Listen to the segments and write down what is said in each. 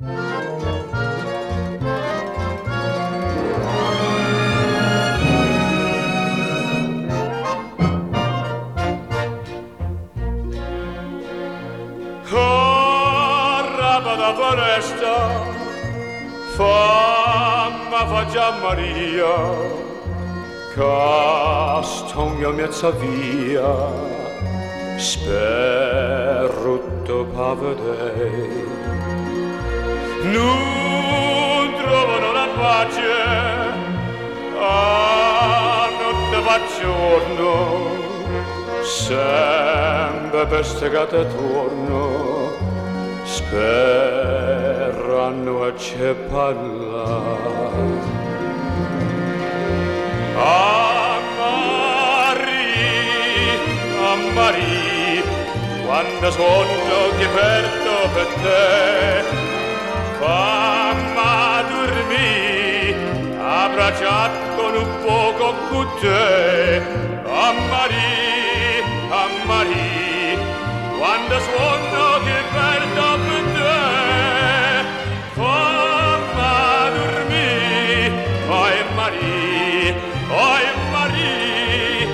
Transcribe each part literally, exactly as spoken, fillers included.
Da foresta, famma faccia Maria, castonga mezza via, sperrutto pa vedere. Non trovano la pace, a notte va giorno, sempre per stegate attorno. Sperano a c'è parlare. A Maria, a Maria, quando sogno che perdo per te, fammi dormire, abbracciato con un poco con te. A Maria, a Maria, quando sogno che perdo per te, fammi dormire, oi Maria, oi Maria.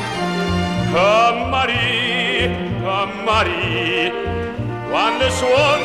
A Maria, a Maria, quando suona